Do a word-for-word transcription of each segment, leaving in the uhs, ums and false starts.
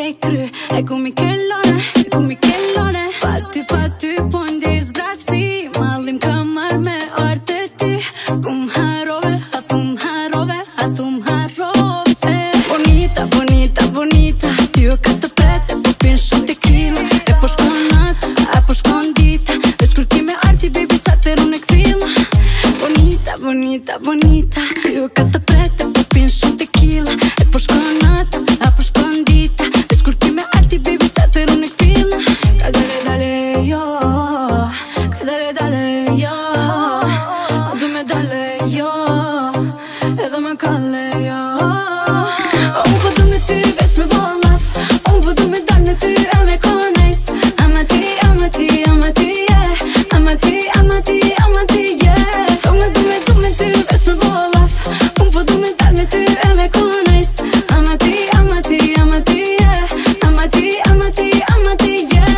ke kry. E ku Michelone, e ku Michelone. Pa ty, pa ty, po ndjes zbrasi. Mallim ka marr me art e ti. Kum harove, a thum harove, a thum harove. Bonita, bonita, bonita. Ty o ka të prete, po pin shumë tequila. E po shkon nata, e po shkon dita. Veç kur ki me arti, baby, qater unë e kthilla. Bonita, bonita, bonita. Ty o ka të prete, po pin shumë tequila. E po shkon nata, e po shkon dita. Veç kur ki me arti, baby, qater unë e kthilla. Ka dale, dale, jo. Ka dale, dale, jo. A du me dale, jo. Edhe me kalle, jo. Unë po du me ty, veç me bo laf. Unë po du me dal me ty, e me konejs. Ama ti, ama ti, ama ti, yeah. Ama ti, ama ti, ama ti, yeah. Unë du me, du me ty, veç me bo laf. Unë po du me dal me ty, e me konejs. Ama ti, ama ti, ama ti, yeah. Ama ti, ama ti, ama ti, yeah.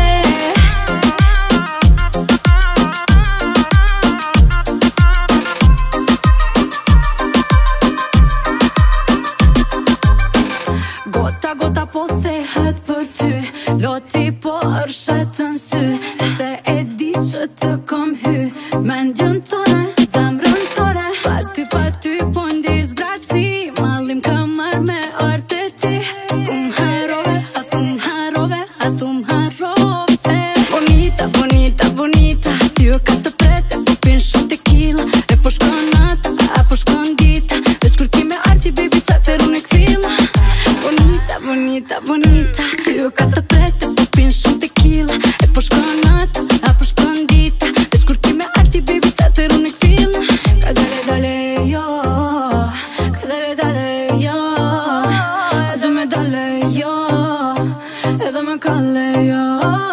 Gota, gota po thehet për ty. Loti poërshet në sy. Se e di që të kom hy. Mendjen tone, zemrën tone. Pa ty, pa ty, po ndjes zbrasi. Mallim ka marr me art e ti. Thum harove, a thum harove, a thum harove. Bonita, bonita, bonita. Ty o ka të prete, po pin shumë tequila. E po shkon nata, a po shkon dita. Veç kur ki me arti, baby, qater unë e kthilla. Bonita, bonita, bonita. Ty o ka të prete, po pin shumë tequila. E po shkon nata, a po shkon dita. Veç kur ki me arti, baby, qater unë e kthilla. Ka dale, dale, jo. Ka dale, dale, jo. A du me dale, jo. Edhe me kalle, jo.